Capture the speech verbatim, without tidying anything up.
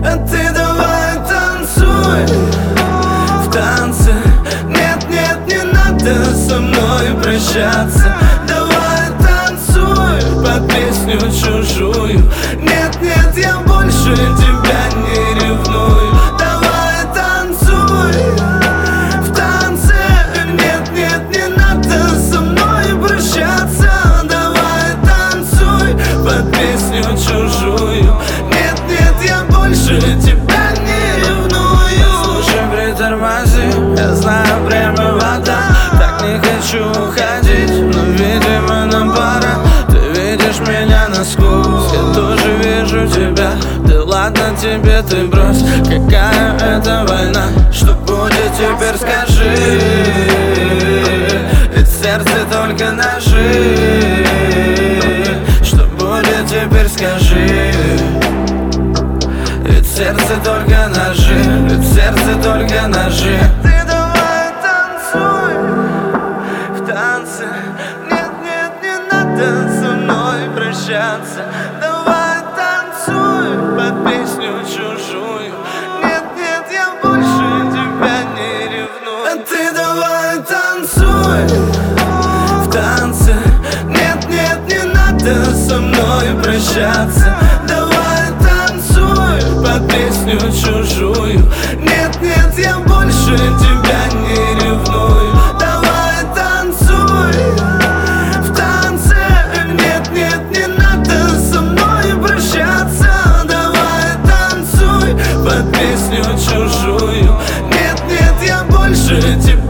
А ты давай танцуй в танце. Нет, нет, не надо со мной прощаться. Давай танцуй под песню чужую. Нет, нет, я больше тебя не ревную. Давай танцуй в танце. Нет, нет, не надо со мной прощаться. Давай танцуй под песню чужую. Нет, нет, я больше тебя не ревную. Слушай, притормози, я знаю, время вода. Так не хочу уходить, но, видимо, нам пора. Ты видишь меня насквозь, я тоже вижу тебя. Да ладно тебе, ты брось, какая это война. Что будет теперь, скажи, ведь в сердце только ножи. Что будет теперь, скажи, ведь в сердце только ножи. Ведь в сердце только ножи. Ты давай танцуй в танце. Нет, нет, не надо со мной прощаться. Давай танцуй под песню чужую. Нет, нет, я больше тебя не ревную. А ты давай танцуй в танце. Нет, нет, не надо со мной прощаться. Давай танцуй под песню чужую. Нет, нет, я больше тебя не ревную. Давай танцуй в танце. Нет, нет, не надо со мной прощаться. Давай танцуй под песню чужую. Нет, нет, я больше тебя